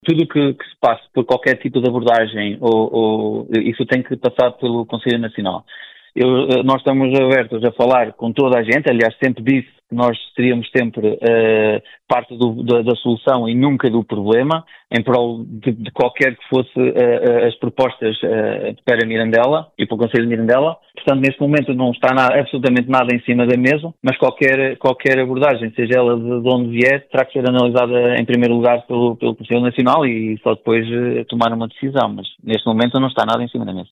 tudo que se passe por qualquer tipo de abordagem, ou isso tem que passar pelo Conselho Nacional. Nós estamos abertos a falar com toda a gente, aliás, sempre disse que nós seríamos sempre parte da solução e nunca do problema, em prol de qualquer que fosse as propostas para Mirandela e para o Conselho de Mirandela. Portanto, neste momento não está absolutamente nada em cima da mesa, mas qualquer abordagem, seja ela de onde vier, terá que ser analisada em primeiro lugar pelo Conselho Nacional e só depois tomar uma decisão. Mas neste momento não está nada em cima da mesa.